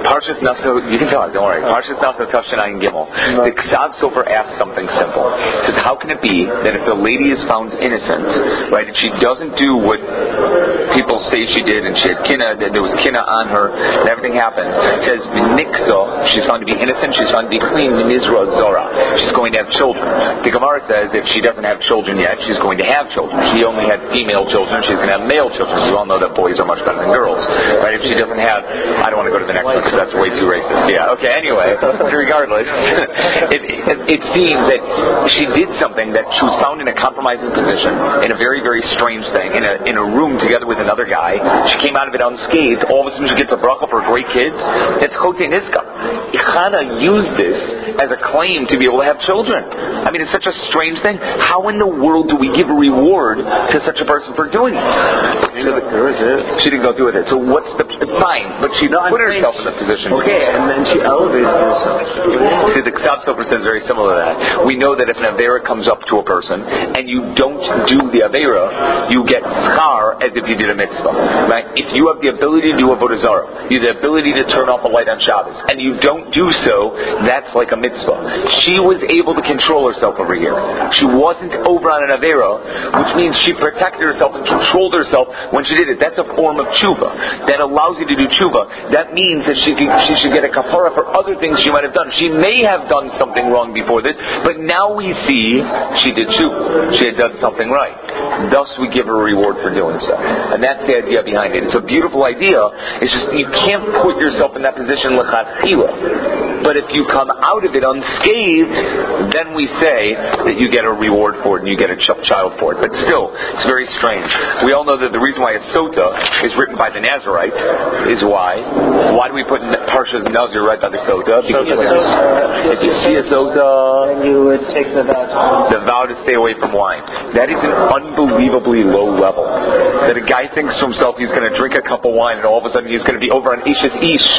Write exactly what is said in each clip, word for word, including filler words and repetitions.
Parshas Naso, you can tell it, don't worry. Parshas Naso Tafshin Ayin Gimel. The Ksav Sofer asked something simple. He says, how can it be that if the lady is found innocent, right, and she doesn't do what people say she did, and she had kina, there was kina on her, and everything happened. It says, Niksa, she's found to be innocent, she's found to be clean, Mizra Zora. She's going to have children. The Gemara says if she doesn't have children yet, she's going to have children. She only had female children, she's going to have male children. You all know that boys are much better than girls. Right? If she doesn't have, I don't want to go to the next one because that's way too racist. Yeah, okay, anyway, regardless, it, it, it seems that she did something that she was found in a compromising position, in a very, very strange thing, in a in a room together with another guy. She came out of it unscathed. All of a sudden she gets a bracha for great kids. It's Chote Niska. Chana used this as a claim to be able to have children. I mean, it's such a strange thing. How in the world do we give a reward to such a person for doing this? So the, she didn't go through with it. So what's the fine? But she no, put I'm herself in the position. Okay, and then she elevated herself. See, the Ksav Sofer says very similar to that. We know that if an avera comes up to a person and you don't do the avera, you get schar as if you did a mitzvah. Right? If you have the ability to do avodah zarah, you have the ability to turn off a light on Shabbos, and you don't do so, that's like a mitzvah. She was able to control herself over here. She wasn't over on an avera, which means she protected herself and controlled herself when she did it. That's a form of tshuva. That allows you to do tshuva. That means that she can, she should get a kapara for other things she might have done. She may have done something wrong before this, but now we see she did tshuva. She had done something right. Thus we give her a reward for doing so. And that's the idea behind it. It's a beautiful idea. It's just you can't put yourself in that position l'chatchila. But if you come out of it unscathed, then we say that you get a reward for it and you get a ch- child for it. But still, it's very strange. We all know that the reason why a sota is written by the Nazarite is why. Why do we put Parshas Nazir right by the sota? Because so sota, if you see a sota, then you would take the vow to the vow to stay away from wine. That is an unbelievably low level. That a guy thinks to himself he's going to drink a cup of wine and all of a sudden he's going to be over on Ish's Ish.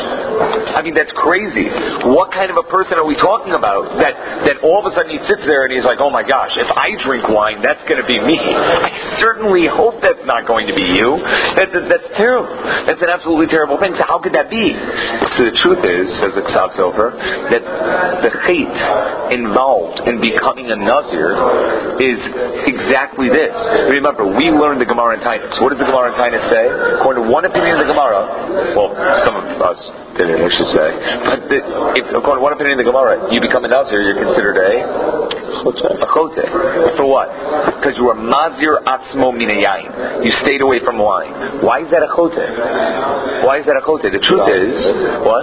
I mean, that's crazy. What kind of a person are we talking about? That that all of a sudden he sits there and he's like, oh my gosh, if I drink wine, that's going to be me. I certainly hope that's not going to be you. That's, that's terrible. That's an absolutely terrible thing. So how could that be? So the truth is, says the Ksav Sofer, that the chait involved in becoming a Nazir is exactly this. Remember, we learned the Gemara in Tainus. What does the Gemara in Tainus say? According to one opinion of the Gemara, well, some of us did it, I should say, but the, if, according to one opinion of the Gemara, you become a Nazir, you're considered a a chote. For what? Because you were mazir atzmo min yayin. You stayed away from wine. Why is that a chote? Why is that a chote? The truth is, what?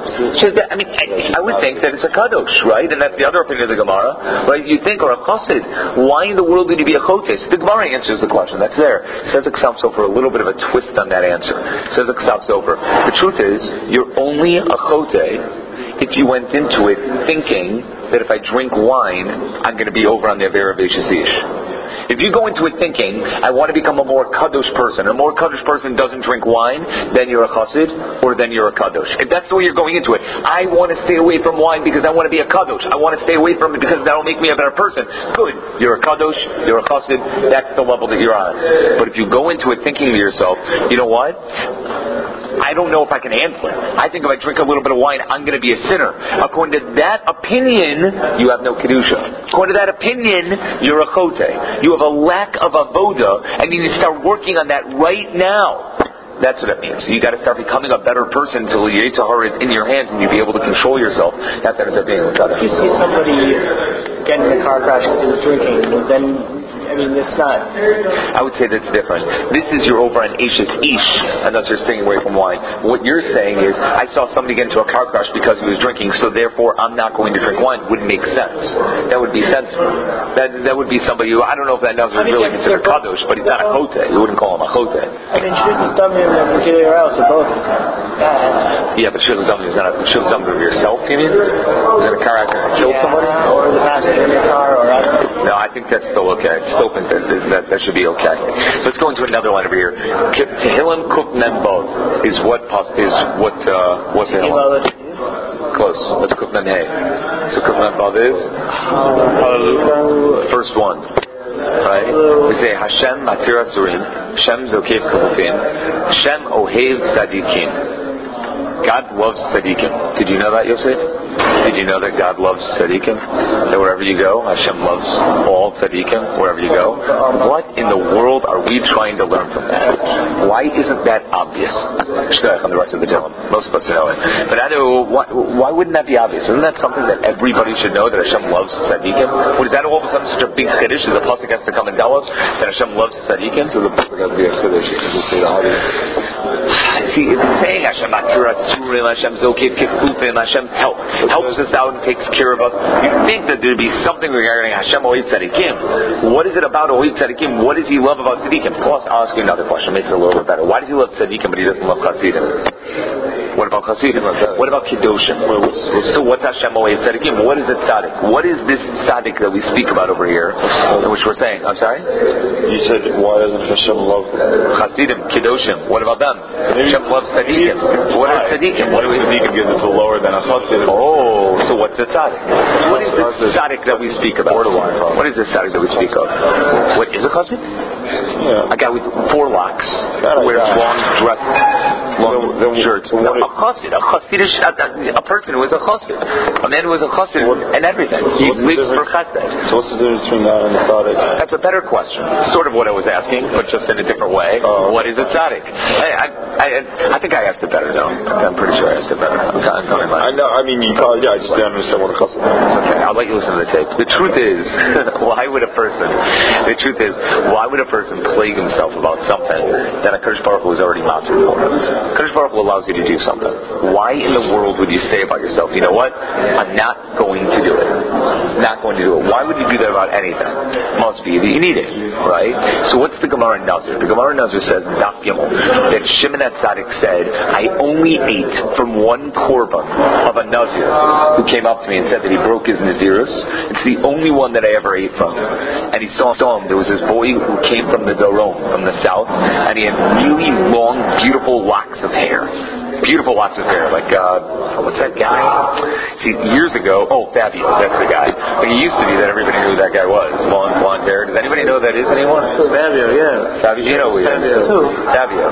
I mean, I, I would think that it's a kadosh, right? And that's the other opinion of the Gemara, right? You think, or a chassid. Why in the world would you be a chote? So the Gemara answers the question. That's there. Says the Ksav Sofer, a little bit of a twist on that answer. Says the Ksav Sofer, the truth is, you're only a chote if you went into it thinking that if I drink wine, I'm going to be over on the Avera Beishasish. If you go into it thinking, I want to become a more kadosh person, a more kadosh person doesn't drink wine, then you're a chassid, or then you're a kadosh. If that's the way you're going into it, I want to stay away from wine because I want to be a kadosh. I want to stay away from it because that'll make me a better person. Good. You're a kadosh, you're a chassid, that's the level that you're on. But if you go into it thinking to yourself, you know what? I don't know if I can handle it. I think if I drink a little bit of wine, I'm going to be a sinner. According to that opinion, you have no kedusha. According to that opinion, you're a chote. You have a lack of avoda, and you need to start working on that right now. That's what it means. You got to start becoming a better person until the Yetzer Hara is in your hands and you be able to control yourself. That's what ends up being with If you see somebody get in a car crash because he was drinking, then I mean, it's not. I would say that's different. This is you're over on Ish's Ish, unless you're staying away from wine. What you're saying is, I saw somebody get into a car crash because he was drinking, so therefore I'm not going to drink wine. Wouldn't make sense. That would be sensible. That that would be somebody who, I don't know if that Nazir is really considered kadosh, but he's not a chote. You wouldn't call him a chote. I mean, Shulchan Damim and Mekilei Else are both. Yeah, but Shulchan Damim is not a Shulchan Damim of yourself, you mean? Was in a car accident and killed yeah, somebody? Or the passenger in the car, or I don't know. No, I think that's still okay. Still think that, that that should be okay. Let's go into another one over here. Tehillim Kuf Membod is what is what uh, what Tehillim? Close. That's Kuf Mem Hey. So Kuf Membod is Hallelujah. First one. Right? We say Hashem Matir Asurim, Hashem Zokef Kamufim, Hashem Ohev Tzadikim. God loves tzaddikim. Did you know that, Yosef? Did you know that God loves tzaddikim? That wherever you go, Hashem loves all tzaddikim, wherever you go? What in the world are we trying to learn from that? Why isn't that obvious? On the rest of the Tehillim. Most of us know it. But I know, why, why wouldn't that be obvious? Isn't that something that everybody should know, that Hashem loves tzaddikim? What is that all of a sudden such a big chiddush? Is the pasuk has to come and tell us that Hashem loves tzaddikim? So the pasuk has to be a chiddush. See, it's saying Hashem Atzura Tzurim, Hashem Zokif Kifufim, Hashem help, helps us out and takes care of us. You think that there'd be something regarding Hashem Oid Tzadikim. What is it about Oid Tzadikim? What does he love about Tzadikim? Plus, I'll ask you another question, make it a little bit better. Why does he love Tzadikim but he doesn't love Chassidim? What about Chassidim? What about Kedoshim? So what's Hashem Oid Tzadikim? What is a Tzadik? What is this Tzadik that we speak about over here, in which we're saying? I'm sorry? You said, why doesn't Hashem love Chassidim, Kedoshim? What about them? Hashem loves tzaddikim. What are tzaddikim? What do we tzaddikim gives it to lower than a chassid? Oh, so what's a tzaddik? What is the tzaddik that we speak about? What is the tzaddik that we speak of? What is a chassid? Yeah. A guy with four locks, who wears long dress, long then, then, shirts. So no, a chassid, a chassid is a, a person who is a chassid, a man who is a chassid and everything. He so lives for chesed. So what's the difference between that and a tzaddik? That's a better question. Sort of what I was asking, but just in a different way. Uh, what is a tzaddik? I, I, I, I think I asked it better, though. I'm pretty sure I asked it better. I'm coming back. I know. I mean, you probably. Yeah, I just didn't understand what a chassid is. Okay, I'll let you listen to the tape. The truth is, why would a person? The truth is, why would a person plague himself about something that a Kadosh Baruch Hu has already mounted for him? Kadosh Baruch Hu allows you to do something. Why in the world would you say about yourself, you know what? I'm not going to do it. Not going to do it. Why would you do that about anything? Must be that you need it, right? So what's the Gemara in Nazir? The Gemara in Nazir says in Daf Gimel that Shimon HaTzadik said, I only ate from one korban of a Nazir who came up to me and said that he broke his Nazirus. It's the only one that I ever ate from. And he saw, saw him. There was this boy who came from the Darom, from the south, and he had really long, beautiful locks of hair. Beautiful locks of hair, like, uh, what's that guy? See, years ago, oh, Fabio, that's the guy. But he used to be that everybody knew who that guy was. Long, blonde hair. Does anybody know who that is anymore? Fabio, yeah. Fabio, you know who he is. Who? Fabio.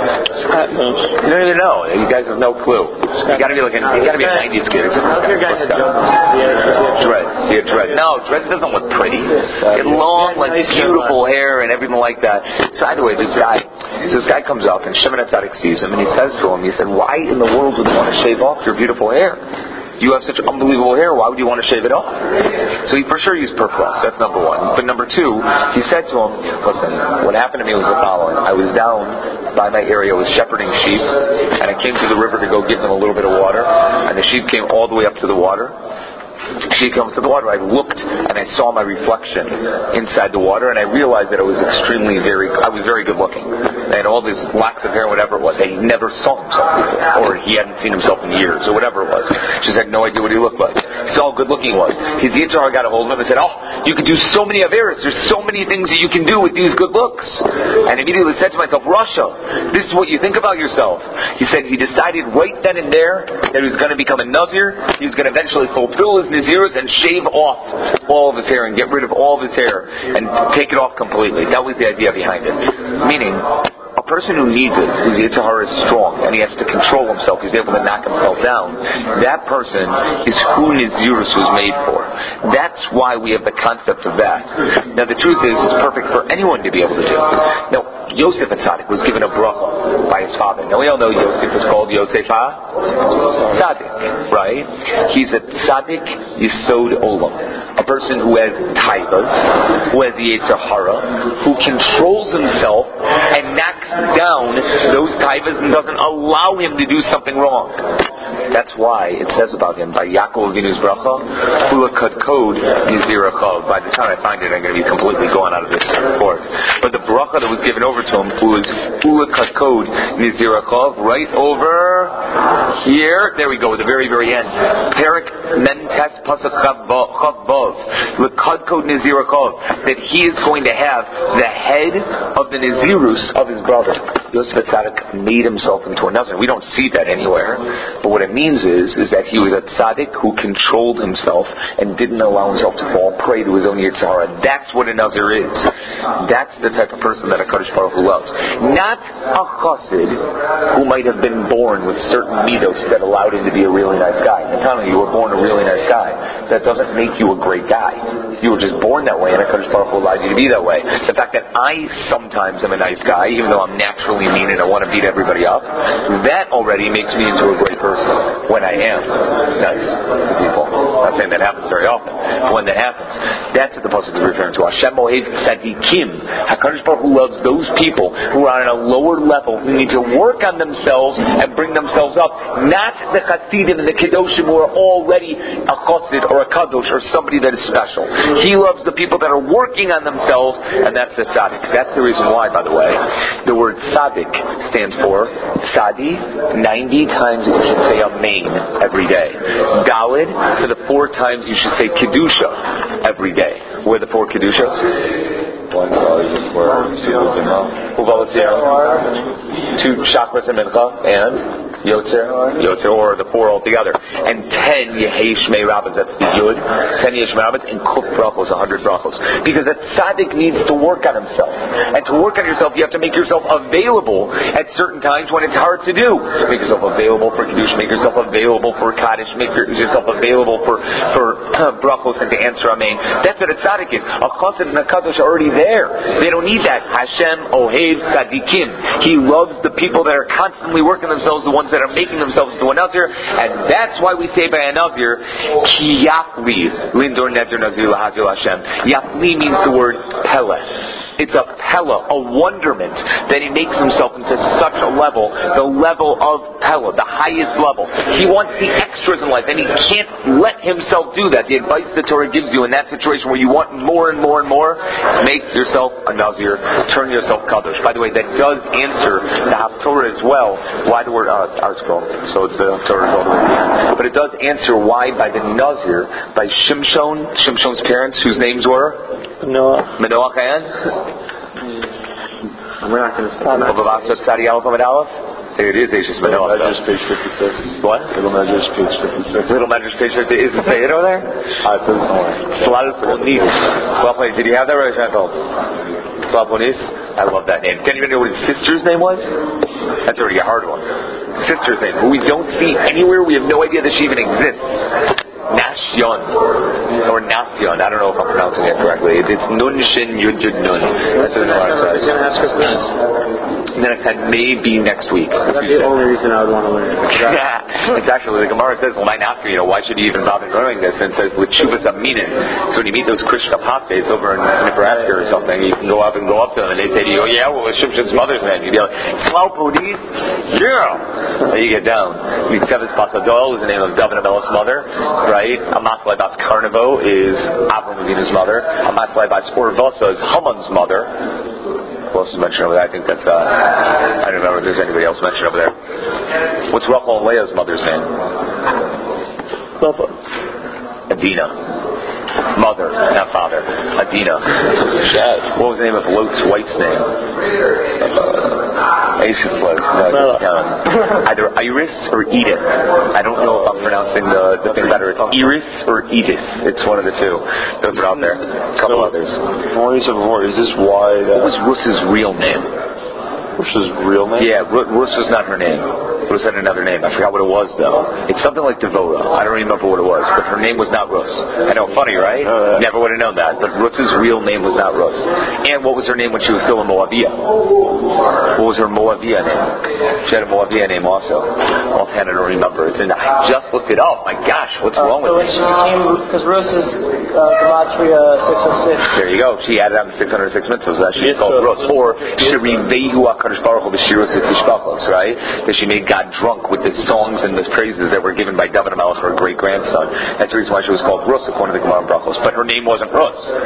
You don't even know. You guys have no clue. You gotta be like, a, you gotta be a nineties kid. How's your guy? Dreads. See, a dread. No, dreads doesn't look pretty. He had long, like, beautiful hair and everything like that. So anyway, this guy, so this guy comes up and Shimon HaTzadik sees him and he says to him, he said, why in the world would you want to shave off your beautiful hair? You have such unbelievable hair, why would you want to shave it off? So he for sure used Perplus, that's number one. But number two, he said to him, listen, what happened to me was the following. I was down by my area, I was shepherding sheep, and I came to the river to go give them a little bit of water, and the sheep came all the way up to the water. She came to the water. I looked and I saw my reflection inside the water, and I realized that I was extremely very, I was very good looking. And all these locks of hair, whatever it was, I never saw himself before, or he hadn't seen himself in years, or whatever it was. She had no idea what he looked like. He saw how good looking he was. His Yetzer Hara got a hold of him and said, "Oh, you could do so many Averis. There's so many things that you can do with these good looks." And immediately said to myself, "Rasha, this is what you think about yourself." He said he decided right then and there that he was going to become a Nazir. He was going to eventually fulfill his Nazirus and shave off all of his hair and get rid of all of his hair and take it off completely. That was the idea behind it. Meaning, a person who needs it, whose Yetzer Hara is strong, and he has to control himself, he's able to knock himself down, that person is who Nazirus was made for. That's why we have the concept of that. Now the truth is, it's perfect for anyone to be able to do. Now, Yosef HaTzadik was given a bracha by his father. Now we all know Yosef is called Yosef HaTzadik, right? He's a Tzadik Yisod Olam. A person who has taivas, who has the Yetzer Hara, who controls himself and knocks down those taivas and doesn't allow him to do something wrong. That's why it says about him, by Yaakov Avinu's bracha, Ula Kadkod Nizirachav. By the time I find it, I'm going to be completely going out of this course. But the bracha that was given over to him was Ula Kadkod Nizirachav, right over here. There we go, at the very, very end. Perik Mentes Pasuk Chav Bov. Ula Kadkod Nizirachav. That he is going to have the head of the Nazirus of his brother. Yosef Atzadik made himself into a Nazir. We don't see that anywhere. But what it means is, is that he was a tzaddik who controlled himself and didn't allow himself to fall prey to his own Yetzer Hara. That's what a Nazir is. That's the type of person that HaKadosh Baruch Hu loves. Not a chassid who might have been born with certain midos that allowed him to be a really nice guy. I'm telling you, you were born a really nice guy. That doesn't make you a great guy. You were just born that way, and HaKadosh Baruch Hu allowed you to be that way. The fact that I sometimes am a nice guy, even though I'm naturally mean and I want to beat everybody up, that already makes me into a great person when I am nice to people. I'm not saying that happens very often, but when that happens, that's what the pasuk is referring to. Hashem Ohev Tzadikim. HaKadosh Baruch Hu loves those people who are on a lower level, who need to work on themselves and bring themselves up, not the Chassidim and the Kedoshim who are already a Chassid or a Kadosh or somebody that is special. He loves the people that are working on themselves, and that's the Tzaddik. That's the reason why, by the way, the word Tzaddik stands for Tzadi, ninety times you should say Amen every day. Dalid, for the four times you should say Kedusha every day. What are the four Kedushas? One value for two chakras and mincha, and Yotzer, Yotzer, or the four altogether. And ten Yehei Shmei Rabbos, that's the Yud. Ten Yehei Shmei Rabbos, and Kuf Brachos, a hundred Brachos. Because a tzaddik needs to work on himself. And to work on yourself, you have to make yourself available at certain times when it's hard to do. Make yourself available for Kiddush, make yourself available for Kaddish, make yourself available for, for Brachos and to answer Amen. That's what a tzaddik is. A Chassid and a Kadosh are already there. They don't need that. Hashem Ohev Tzadikim. He loves the people that are constantly working themselves, the ones that are making themselves into a Nazir, and that's why we say by a Nazir, Ki Yafli Lindor Nezer Nazir Lahazil Hashem. Yafli means the word Peleh. It's a Pella, a wonderment that he makes himself into such a level, the level of Pella, the highest level. He wants the extras in life, and he can't let himself do that. The advice the Torah gives you in that situation where you want more and more and more, make yourself a Nazir, turn yourself Kadosh. By the way, that does answer the Haftorah as well. Why the word uh, article? So the Haftorah is all the way here. But it does answer why by the Nazir, by Shimshon, Shimshon's parents, whose names were Manoach. Manoach and We're not going to stop. There it is, Ashes Manoach. Little Medrash, page fifty-six. What? Little Medrash, page fifty-six. Little Medrash, page fifty-six. Is it say it over there? I put it somewhere. Slavonis. Well played. Did you have that right? Slavonis? I love that name. Can you even know what his sister's name was? That's already a hard one. Sister's name, who we don't see anywhere. We have no idea that she even exists. Nashyon, or Nasyon, I don't know if I'm pronouncing it correctly. It's Nun Shin Yud Yud Nun. That's what the Gemara says. He's going to ask us this. And then I said maybe next week. That's the only reason I would want to learn it. Yeah, it's actually, the Gemara says, well, my after, you know, why should you even bother learning this? And it says, with Shuvas Aminin. So when you meet those Christian apostates over in Nebraska or something, you can go up and go up to them, and they say to you, oh, yeah, well, it's Shimshon's mother's name. You'd be like, Slavonis? Yeah! And you get down. Yitzeves Pasadol is the name of David Amelech's mother, right? Amaslai Bas Karnavo is Avram Avinu's mother. Amaslai Bas Urvosa is Haman's mother. Who else is mentioned over there? I think that's, uh, I don't remember if there's anybody else mentioned over there. What's Rachel and Leah's mother's name? Adina. Mother, not father. Adina. Dad. What was the name of Lot's wife's name? Uh, Aisha's wife. No, no. Either Iris or Edith. I don't know if I'm pronouncing the, the thing better. It's Iris or Edith. It's one of the two. Those are out there. A couple so, others. What you said before, is this why that... What was Russ's real name? Russ's real name? Yeah, Russ was not her name. Russ had another name. I forgot what it was, though. It's something like Devora. I don't remember what it was, but her name was not Russ. I know, funny, right? Uh, Never would have known that. But Russ's real name was not Russ. And what was her name when she was still in Moavia? What was her Moavia name? She had a Moavia name also. Offhand, I don't remember. It's in, I just looked it up. My gosh, what's uh, wrong so with me? So when she became, because Rus is uh, Gematria six oh six. There you go. She added on the six hundred six mitzvahs. That she's called Rus. Or Shirivehu HaKadosh Baruch Hu B'Shiros V'Tishpachos, right? That she made God drunk with the songs and the praises that were given by David HaMelech, her great grandson. That's the reason why she was called Rus, according to the Gemara Brachos. But her name wasn't Rus.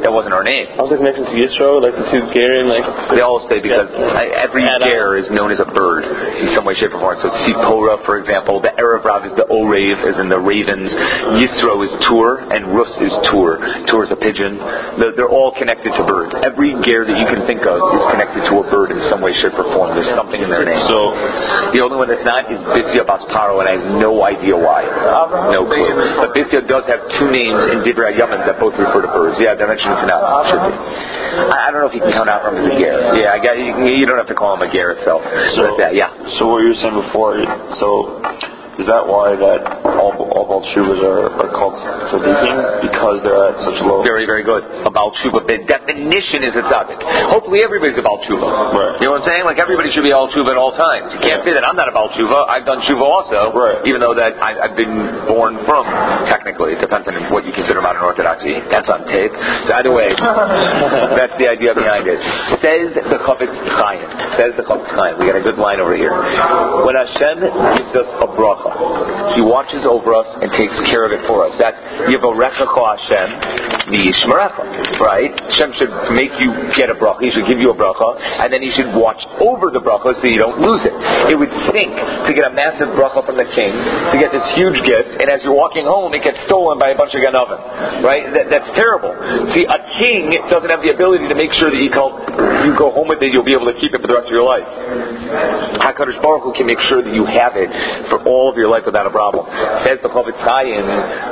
That wasn't our name. I was like connected to Yisro, like the two ger and like. They all say because yeah. every ger is known as a bird in some way, shape, or form. So Tzipora, for example, the Erev Rav is the Orev, as in the ravens. Yisro is Tur, and Rus is Tur. Tur is a pigeon. They're all connected to birds. Every ger that you can think of is connected to a bird in some way, shape, or form. There's something in their name. So the only one that's not is Bisya Bas Paro, and I have no idea why. No clue. But Bisya does have two names in Divrei Yamin that both refer to birds. Yeah, they're mentioned in Tanakh. Should be. I, I don't know if you can count out from as a ger. Yeah, I got, you, you don't have to call him a ger itself. So, but, uh, yeah. So what you were saying before, so is that why that all all Baal Teshuvas are, are called tzaddikim? Because they're at such low... Very, very good. A Baal Teshuva. The definition is a tzaddik. Hopefully everybody's a Baal Teshuva. Right. You know what I'm saying? Like everybody should be a Baal Teshuva at all times. You can't say that I'm not a Baal Teshuva. I've done Teshuva also. Right. Even though that I, I've been born from, technically. It depends on what you consider modern orthodoxy. That's on tape. So either way, that's the idea behind it. Says the Chafetz Chaim. Says the Chafetz Chaim. We got a good line over here. When Hashem gives us a bracha, He watches over us and takes care of it for us. That's Yevorecha Hashem V'Yishmerecha, right? Hashem should make you get a bracha. He should give you a bracha, and then He should watch over the bracha so you don't lose it. It would stink to get a massive bracha from the king, to get this huge gift, and as you're walking home, it gets stolen by a bunch of ganavim, right? That, that's terrible. See, a king doesn't have the ability to make sure that you go, you go home with it, you'll be able to keep it for the rest of your life. HaKadosh Baruch Hu can make sure that you have it for all of your life without a problem. Says the Chafetz Chaim,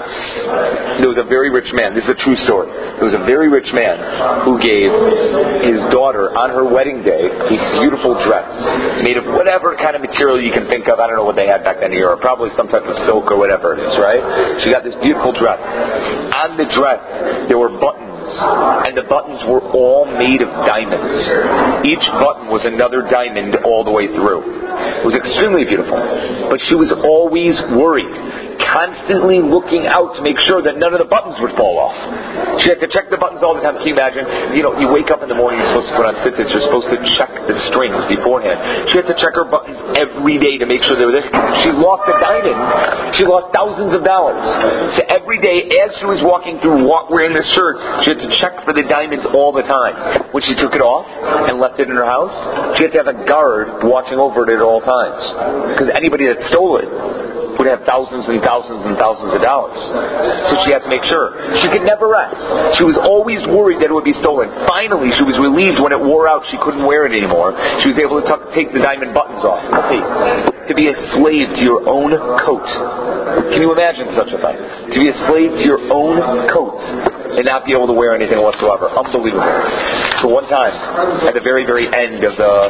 there was a very rich man. This is a true story. There was a very rich man who gave his daughter on her wedding day a beautiful dress made of whatever kind of material you can think of. I don't know what they had back then in Europe. Probably some type of silk or whatever it is, right? She got this beautiful dress. On the dress, there were buttons. And the buttons were all made of diamonds. Each button was another diamond all the way through. It was extremely beautiful. But she was always worried, constantly looking out to make sure that none of the buttons would fall off. She had to check the buttons all the time. Can you imagine? You know, you wake up in the morning, you're supposed to put on tzitzits, you're supposed to check the strings beforehand. She had to check her buttons every day to make sure they were there. She lost a diamond. She lost thousands of dollars. So every day, as she was walking through wearing this shirt, she had to check for the diamonds all the time. When she took it off and left it in her house, she had to have a guard watching over it at all times. Because anybody that stole it would have thousands and thousands and thousands of dollars. So she had to make sure. She could never rest. She was always worried that it would be stolen. Finally, she was relieved when it wore out. She couldn't wear it anymore. She was able to t- take the diamond buttons off. Okay. To be a slave to your own coat. Can you imagine such a thing? To be a slave to your own coat and not be able to wear anything whatsoever. Unbelievable. So one time, at the very, very end of the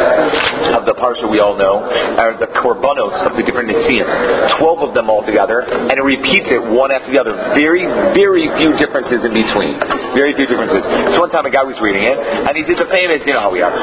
of the parsha we all know, are the korbanos of the different nisim. Twelve of them all together, and it repeats it one after the other. Very, very few differences in between. Very few differences. So one time a guy was reading it, and he did the famous, you know how we are.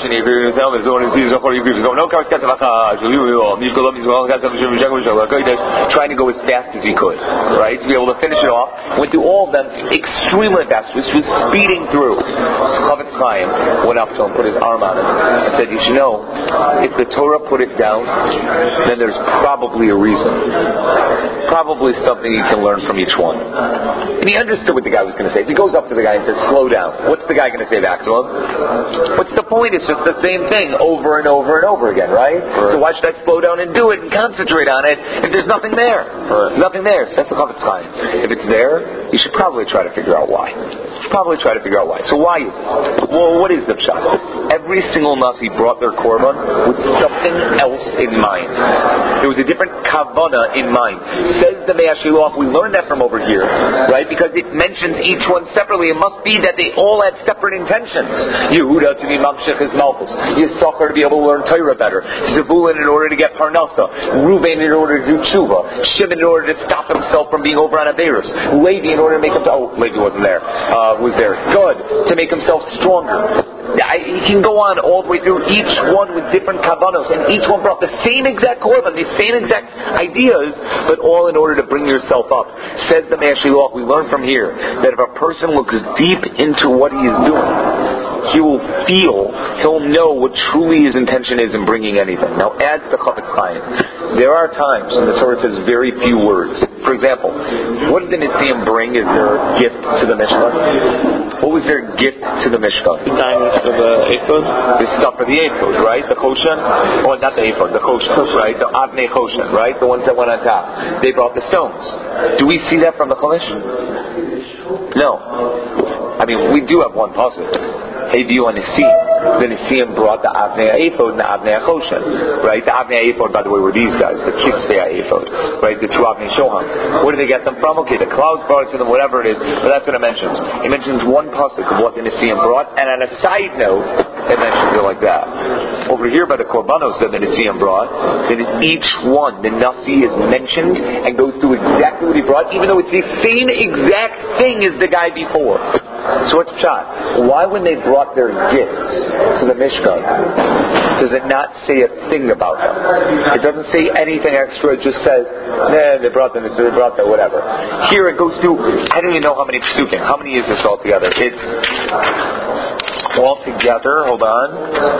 Trying to go as fast as he could, right? To be able to finish it off. Went through all of them extremely fast. This was speeding through. So Chafetz Chaim went up to him, put his arm on him, and said, you should know, if the Torah put it down, then there's probably a reason. Probably something you can learn from each one. And he understood what the guy was going to say. If he goes up to the guy and says, slow down, what's the guy going to say back to him? What's the point? It's just the same thing over and over and over again, right? right. So why should I slow down and do it and concentrate on it if there's nothing there? Right. Nothing there. So that's the Chafetz Chaim. If it's there, you should probably try to figure out why. You should probably try to figure out why. So why is it? Well, what is the pshat? Every single Nasi brought their korban with something else in mind. There was a different kavanah in mind. Says the Mei HaShiloach, we learned that from over here, right? Because it mentions each one separately. It must be that they all had separate intentions. Yehuda to be mamshech his malchus. Yisachar to be able to learn Torah better. Zebulun in order to get parnasa. Reuven in order to do tshuva. Shimon in order to stop himself from being over on Averis. Levi in order to make himself, oh, Levi wasn't there, uh, was there. Good, to make himself stronger. I, he can go on all the way through, each one with different kavanos, and each one brought the same exact korban, the same exact ideas, but all in order to bring yourself up. Says the Mei HaShiloach, we learn from here that if a person looks deep into what he is doing, he will feel, he'll know what truly his intention is in bringing anything. Now, adds the Chafetz Chaim. There are times when the Torah says very few words. For example, what did the Nitziim bring as their gift to the Mishkan? What was their gift to the Mishkan? The diamonds for the ephod? The stuff for the ephod, right? The Choshen? Or not the ephod, the Choshen, right? The Avnei Choshen, right? The ones that went on top. They brought the stones. Do we see that from the Chumash? No. I mean, we do have one pasuk. Hey, view on Nisim. The Nisim brought the Avnei Ephod and the Avnei Choshen, right? The Avnei Ephod, by the way, were these guys, the Kisvei Ephod, right? The two Avnei Shoham. Where did they get them from? Okay, the clouds brought it to them, whatever it is, but that's what it mentions. It mentions one pasuk of what the Nisim brought, and on a side note, it mentions it like that. Over here by the Korbanos that the Nisim brought, that each one, the Nasi is mentioned and goes through exactly what he brought, even though it's the same exact thing as the guy before. So what's pshat? Why, when they brought their gifts to the Mishkan, does it not say a thing about them? It doesn't say anything extra. It just says, nah, they brought them, they brought that, whatever. Here it goes through, I don't even know how many psukim. How many is this altogether? It's all together, hold on,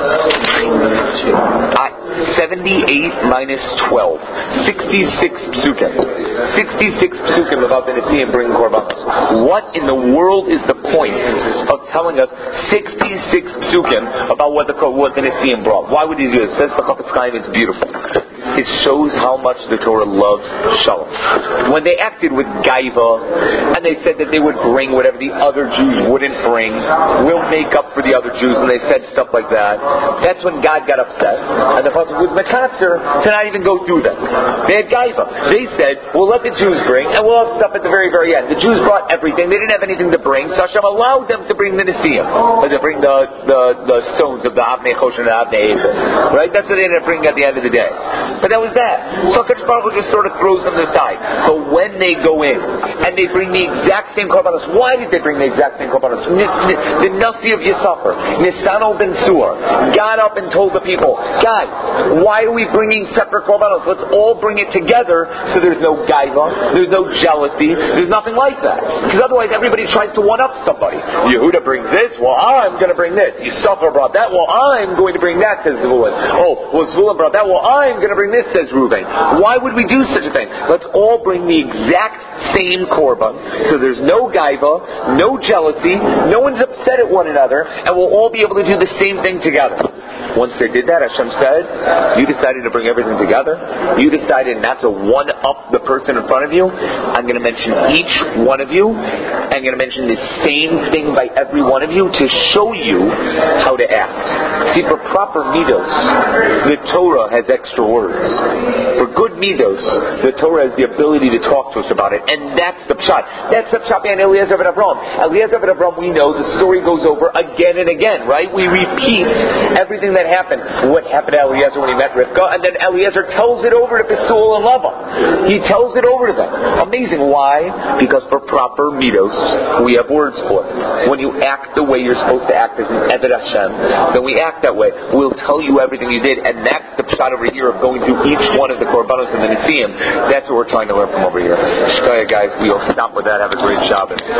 uh, seventy-eight minus twelve, sixty-six psukim. sixty-six psukim about the Nitziim bringing korbanos. What in the world is the point of telling us sixty-six psukim about what the what the Nitziim brought? Why would he do this? Says the Chafetz Chaim, it's beautiful. It shows how much the Torah loves shalom. When they acted with gaiva, and they said that they would bring whatever the other Jews wouldn't bring, we'll make up for the other Jews, and they said stuff like that, that's when God got upset, and the Pasuk was makatzer to not even go through them. They had gaiva. They said, we'll let the Jews bring, and we'll have stuff at the very, very end. The Jews brought everything. They didn't have anything to bring, so Hashem allowed them to bring the Nesiim, but to bring the, the, the stones of the Avnei Choshen and Avnei Ephod. Right? That's what they ended up bringing at the end of the day. But that was that. So HaKadosh Baruch Hu just sort of throws them aside. So when they go in and they bring the exact same korbanos, why did they bring the exact same korbanos? The Nasi of Yisachar, Nisano ben Sur, got up and told the people, guys, why are we bringing separate korbanos? Let's all bring it together so there's no gaiva, there's no jealousy, there's nothing like that. Because otherwise everybody tries to one-up somebody. Yehuda brings this, well I'm going to bring this. Yisachar brought that, well I'm going to bring that, says Zvulun. Oh, well Zvulun brought that, well I'm going to bring this, says Reuben. Why would we do such a thing? Let's all bring the exact same korban, so there's no gaiva, no jealousy, no one's upset at one another, and we'll all be able to do the same thing together. Once they did that, Hashem said, you decided to bring everything together. You decided not to one-up the person in front of you. I'm going to mention each one of you. I'm going to mention the same thing by every one of you to show you how to act. See, for proper midos, the Torah has extra words. For good midos, the Torah has the ability to talk to us about it. And that's the pshat. That's the pshat and Eliezer ben Avram. Eliezer ben Avram, we know the story goes over again and again, right? We repeat everything that happened. What happened to Eliezer when he met Rivka, and then Eliezer tells it over to Betul and Lava. He tells it over to them. Amazing. Why? Because for proper midos, we have words for it. When you act the way you're supposed to act as an Eved Hashem, then we act that way. We'll tell you everything you did, and that's the pshat over here of going through each one of the korbanos and the Nesiim. That's what we're trying to learn from over here. Shkaya, guys, we'll stop with that. Have a great Shabbos.